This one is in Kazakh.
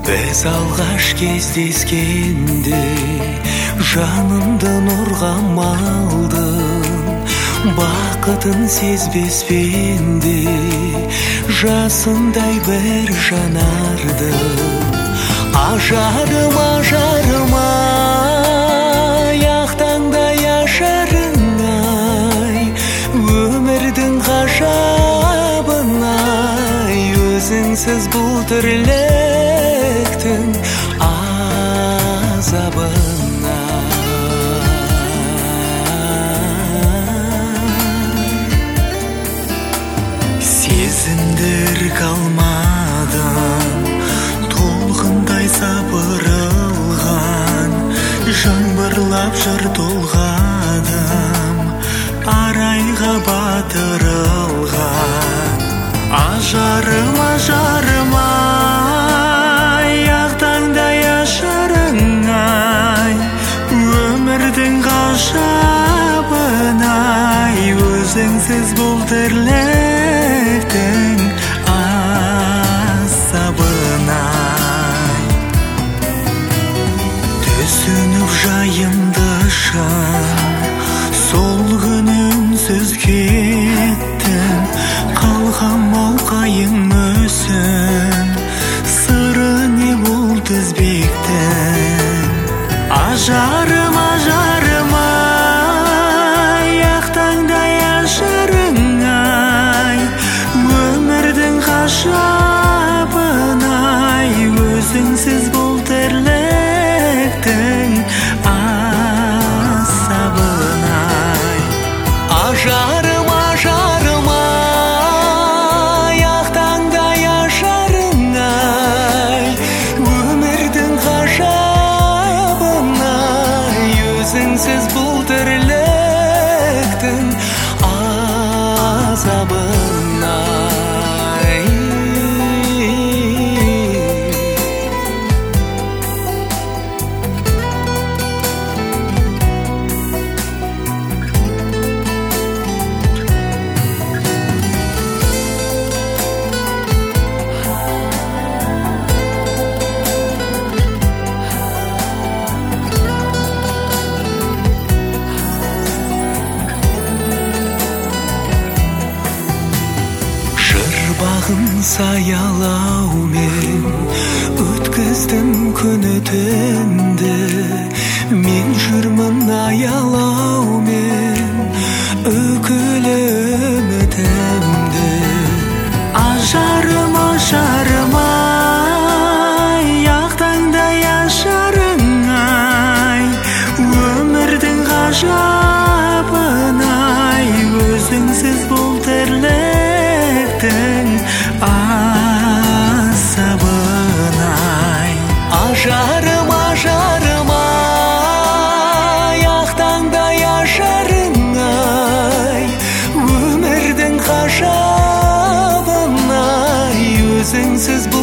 Біз алғаш кездескенде жанымды нұрға малдың, бақытын сезбес пенде жасындай бір жанарды. Ажарым, ажарым ай, ақтаңдай ажарың ай, өмірдің ғажабын ай, өзіңсіз бұл тірліктің азабын ай. Сезімдер қалмадым, толқындай сапырылған, жаңбырлап жыр толғадым, арайға батырылған. Ажарым, ажарым ай, ақтаңдай ажарың ай, өмірдің ғажабын ай, өзіңсіз бұл тірліктің азабын ай. Түсініп жайымды шын, сол күні үнсіз кеттім, қалған мауқайың мүсін, сыры не бұл тізбектің. Ажарым, ажарым ай, ақтаңдай ажарың ай, өмірдің ғажабын ай, өзіңсіз бұл тірліктің азабын ай. Ажарым, ажарым ай, ақтаңдай ажарың ай, өмірдің ғажабын ай, өзіңсіз бұл тірліктің азабын ай. Бағын саялаумен өткіздім күні түнді, мен жүрмін аялаумен үкілі үмітімді. Ажарым, ажарым ай, ақтаңдай ажарың ай, өмірдің ғажабын ай, өзіңсіз бұл тірліктің азабын ай. Ажарым, ажарым ай, ақтаңдай ажарың ай, өмірдің ғажабын ай, өзіңсіз